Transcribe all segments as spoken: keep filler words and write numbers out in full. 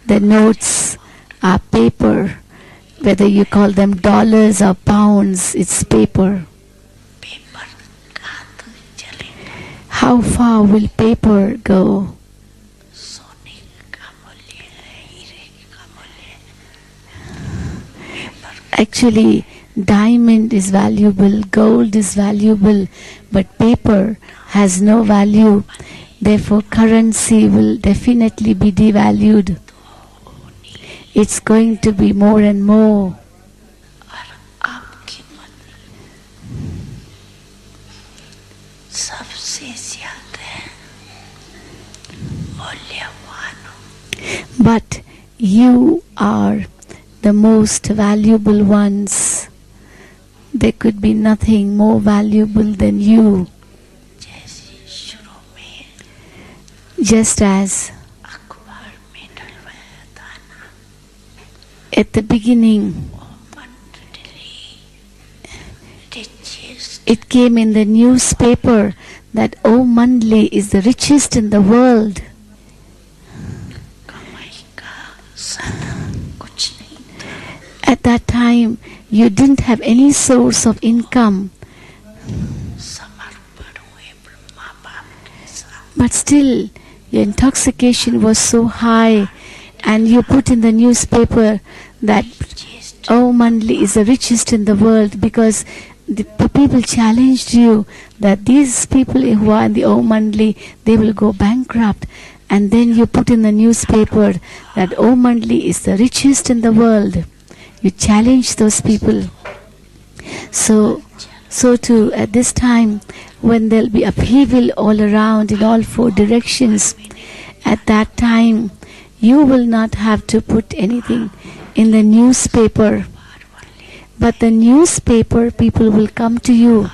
The notes are paper. Whether you call them dollars or pounds, it's paper. How far will paper go? Actually, diamond is valuable, gold is valuable, but paper has no value. Therefore, currency will definitely be devalued. It's going to be more and more. But you are the most valuable ones. There could be nothing more valuable than you. Just as at the beginning it came in the newspaper that O Mandli is the richest in the world. At that time, you didn't have any source of income. But still, your intoxication was so high, and you put in the newspaper that O Mandli is the richest in the world, because the people challenged you that these people who are in the O Mandli, they will go bankrupt. And then you put in the newspaper that O Mandli is the richest in the world. You challenge those people. So, so too at this time, when there'll be upheaval all around in all four directions, at that time, you will not have to put anything in the newspaper. But the newspaper people will come to you.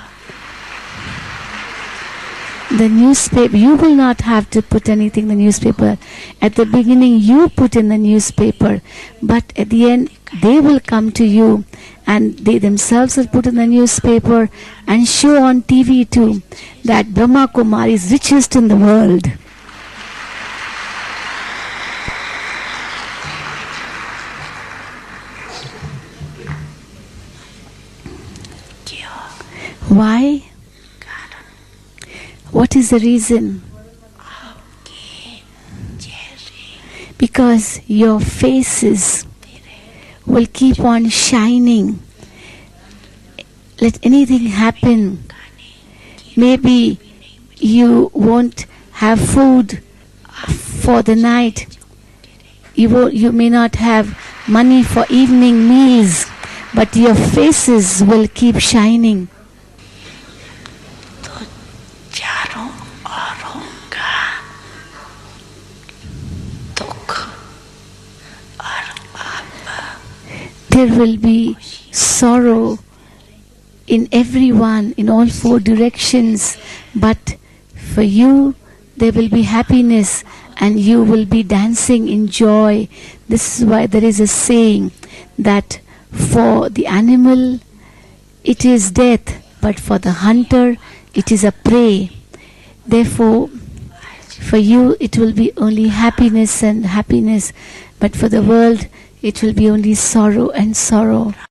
The newspaper, you will not have to put anything in the newspaper. At the beginning, you put in the newspaper, but at the end, they will come to you, and they themselves will put in the newspaper and show on T V too that Brahma Kumari is richest in the world. Why? What is the reason? Because your faces will keep on shining. Let anything happen. Maybe you won't have food for the night. You, won't, you may not have money for evening meals, but your faces will keep shining. There will be sorrow in everyone, in all four directions, but for you there will be happiness, and you will be dancing in joy. This is why there is a saying that for the animal it is death, but for the hunter it is a prey. Therefore, for you it will be only happiness and happiness, but for the world it will be only sorrow and sorrow.